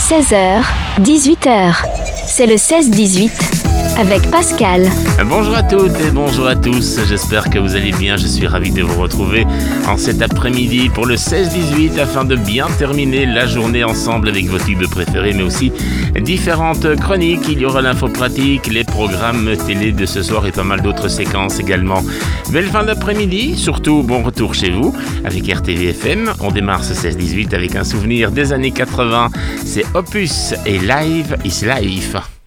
16h, 18h. C'est le 16-18 avec Pascal. Bonjour à toutes et bonjour à tous, j'espère que vous allez bien, je suis ravi de vous retrouver en cet après-midi pour le 16-18 afin de bien terminer la journée ensemble avec vos tubes préférés mais aussi différentes chroniques. Il y aura l'info pratique, les programmes télé de ce soir et pas mal d'autres séquences également. Belle fin d'après-midi, surtout bon retour chez vous avec RTV FM. On démarre ce 16-18 avec un souvenir des années 80, c'est Opus et Live is Life.